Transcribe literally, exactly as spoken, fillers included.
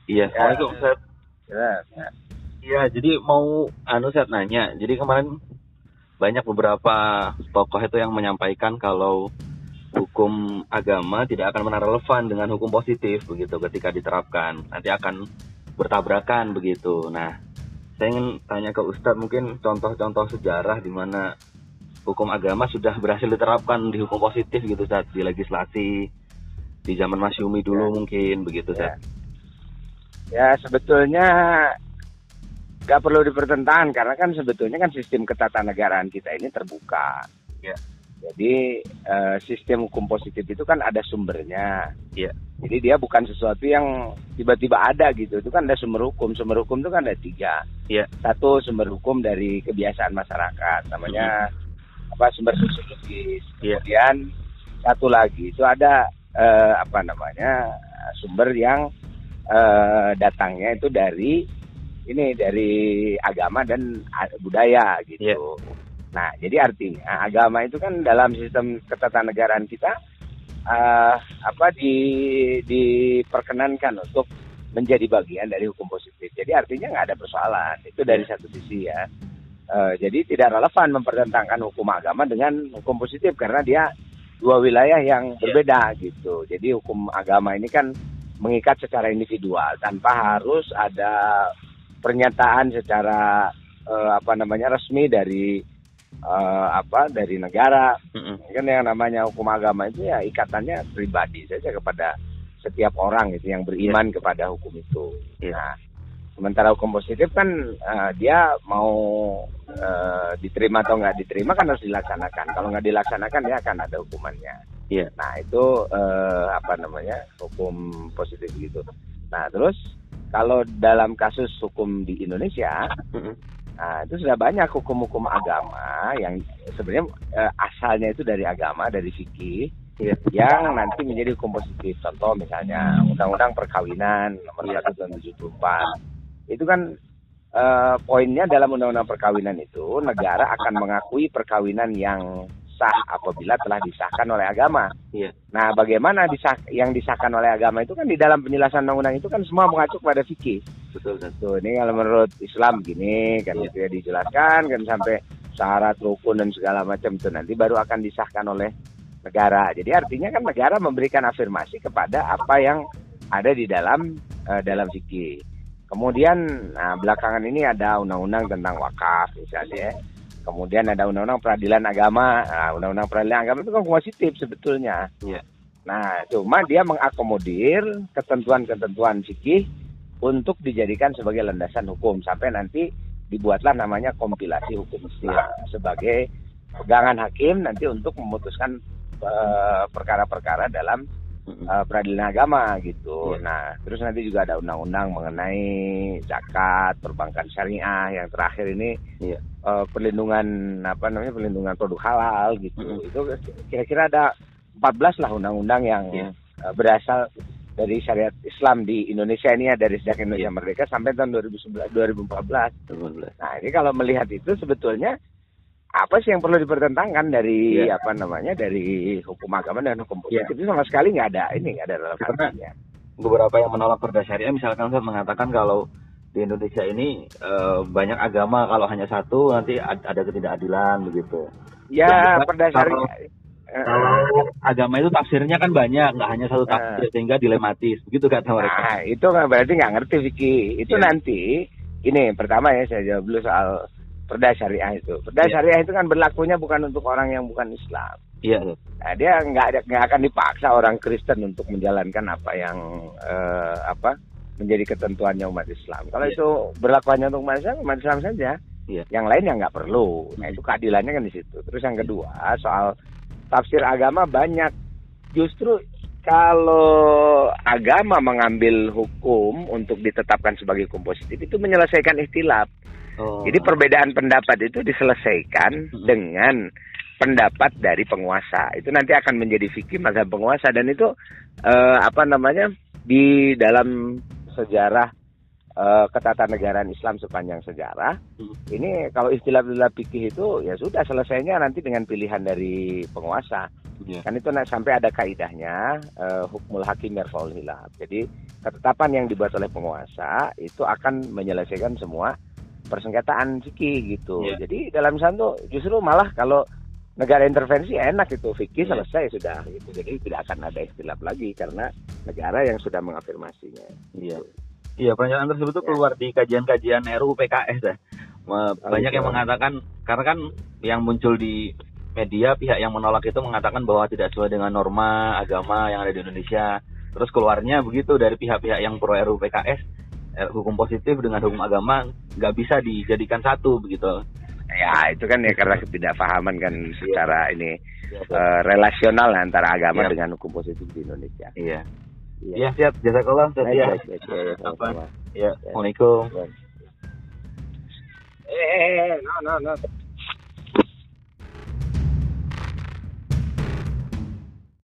Iya, Ya, Assalamualaikum Ustaz. ya, ya. Iya, jadi mau anu Ustaz nanya. Jadi kemarin banyak beberapa tokoh itu yang menyampaikan kalau hukum agama tidak akan pernah relevan dengan hukum positif begitu ketika diterapkan. Nanti akan bertabrakan begitu. Nah, saya ingin tanya ke Ustadz mungkin contoh-contoh sejarah di mana hukum agama sudah berhasil diterapkan di hukum positif gitu Ustadz, di legislasi di zaman Masyumi dulu Ya. mungkin begitu Ya. Ustadz. Ya, sebetulnya nggak perlu dipertentangkan karena kan sebetulnya kan sistem ketatanegaraan kita ini terbuka. Ya. Jadi eh, sistem hukum positif itu kan ada sumbernya. Ya. Jadi dia bukan sesuatu yang tiba-tiba ada gitu. Itu kan ada sumber hukum. Sumber hukum itu kan ada tiga. Ya. Satu sumber hukum dari kebiasaan masyarakat, namanya hmm. apa sumber sosiologis. Ya. Kemudian satu lagi itu ada eh, apa namanya sumber yang eh, datangnya itu dari ini dari agama dan budaya gitu. Ya. Nah, jadi artinya agama itu kan dalam sistem ketatanegaraan kita uh, apa di diperkenankan untuk menjadi bagian dari hukum positif. Jadi artinya nggak ada persoalan. Itu dari satu sisi ya. Uh, jadi tidak relevan mempertentangkan hukum agama dengan hukum positif karena dia dua wilayah yang berbeda gitu. Jadi hukum agama ini kan mengikat secara individual tanpa harus ada pernyataan secara uh, apa namanya resmi dari Uh, apa dari negara. Mm-hmm. Kan yang namanya hukum agama itu ya ikatannya pribadi saja kepada setiap orang itu yang beriman yeah. kepada hukum itu. Yeah. Nah, sementara hukum positif kan uh, dia mau uh, diterima atau nggak diterima kan harus dilaksanakan. Kalau nggak dilaksanakan dia akan ada hukumannya. Yeah. Nah itu uh, apa namanya hukum positif gitu. Nah terus kalau dalam kasus hukum di Indonesia. Mm-hmm. Nah, itu sudah banyak hukum-hukum agama yang sebenarnya eh, asalnya itu dari agama, dari fikih, ya, yang nanti menjadi hukum positif. Contoh misalnya Undang-Undang Perkawinan nomor satu tahun tujuh puluh empat. Itu kan eh, poinnya dalam Undang-Undang Perkawinan itu negara akan mengakui perkawinan yang sah apabila telah disahkan oleh agama. Ya. Nah, bagaimana disah, yang disahkan oleh agama itu kan di dalam penjelasan undang-undang itu kan semua mengacu pada fikih. Betul, betul. Ini kalau menurut Islam gini kan itu ya dijelaskan kan sampai syarat rukun dan segala macam itu nanti baru akan disahkan oleh negara. Jadi artinya kan negara memberikan afirmasi kepada apa yang ada di dalam uh, dalam fikih. Kemudian nah, belakangan ini ada undang-undang tentang wakaf misalnya. Kemudian ada undang-undang peradilan agama. Nah, undang-undang peradilan agama itu kan positif sebetulnya. Yeah. Nah, cuma dia mengakomodir ketentuan-ketentuan fikih untuk dijadikan sebagai landasan hukum sampai nanti dibuatlah namanya kompilasi hukum Islam yeah. sebagai pegangan hakim nanti untuk memutuskan uh, perkara-perkara dalam uh, peradilan agama gitu. Yeah. Nah, terus nanti juga ada undang-undang mengenai zakat, perbankan syariah yang terakhir ini. Yeah. Uh, perlindungan apa namanya perlindungan produk halal gitu. Mm-hmm. Itu kira-kira ada empat belas lah undang-undang yang yeah. uh, berasal dari syariat Islam di Indonesia ini ya dari sejak Indonesia yeah. merdeka sampai tahun dua ribu sebelas dua ribu empat belas. Nah, ini kalau melihat itu sebetulnya apa sih yang perlu dipertentangkan dari yeah. apa namanya dari hukum agama dan hukum positif yeah. itu sama sekali nggak ada ini nggak ada relevansinya. Beberapa yang menolak perda syariah misalkan saya mengatakan kalau di Indonesia ini e, banyak agama, kalau hanya satu nanti ada ketidakadilan begitu. Ya, perda syariah. Kalau agama itu tafsirnya kan banyak, nggak hanya satu tafsir uh, sehingga dilematis, begitu kata mereka. Nah, itu kan berarti nggak ngerti Vicky. Itu ya. Nanti, ini pertama ya saya jawab dulu soal perda syariah itu. Perda ya. Syariah itu kan berlakunya bukan untuk orang yang bukan Islam. Iya. Nah, dia nggak nggak akan dipaksa orang Kristen untuk menjalankan apa yang eh, apa menjadi ketentuannya umat Islam. Kalau yeah. itu berlakuannya untuk umat Islam, umat Islam saja. Yeah. Yang lain yang nggak perlu. Nah itu keadilannya kan di situ. Terus yang kedua soal tafsir agama banyak. Justru kalau agama mengambil hukum untuk ditetapkan sebagai hukum positif itu menyelesaikan ikhtilaf. Oh. Jadi perbedaan pendapat itu diselesaikan mm-hmm. dengan pendapat dari penguasa. Itu nanti akan menjadi fikih mazhab penguasa dan itu eh, apa namanya di dalam sejarah uh, ketatanegaraan Islam sepanjang sejarah. Hmm. Ini kalau istilah-istilah fikih itu ya sudah selesainya nanti dengan pilihan dari penguasa. Iya. Kan itu nak sampai ada kaidahnya uh, hukmul hakim yarfaul hilaf. Jadi ketetapan yang dibuat oleh penguasa itu akan menyelesaikan semua persengketaan fikih gitu. Iya. Jadi dalam Islam tuh justru malah kalau negara intervensi enak itu, fikih Iya. selesai sudah gitu. Jadi tidak akan ada ikhtilaf lagi karena negara yang sudah mengafirmasinya. Iya. Iya, pernyataan tersebut tuh Ya. keluar di kajian-kajian R U U P K S ya. Banyak gitu. yang mengatakan, karena kan yang muncul di media, pihak yang menolak itu mengatakan bahwa tidak sesuai dengan norma agama yang ada di Indonesia. Terus keluarnya begitu dari pihak-pihak yang pro R U U P K S, hukum positif dengan hukum agama nggak bisa dijadikan satu begitu. Ya itu kan ya karena ketidakpahaman kan secara ini Iya, uh, relasional antara agama Iya. dengan hukum positif di Indonesia. Iya. Iya. Iya, siap. Jazakallah. Baik, Ya. baik, baik, ya, ya, sama-sama. Ya, Assalamualaikum. Eh, eh, eh, no, no, no.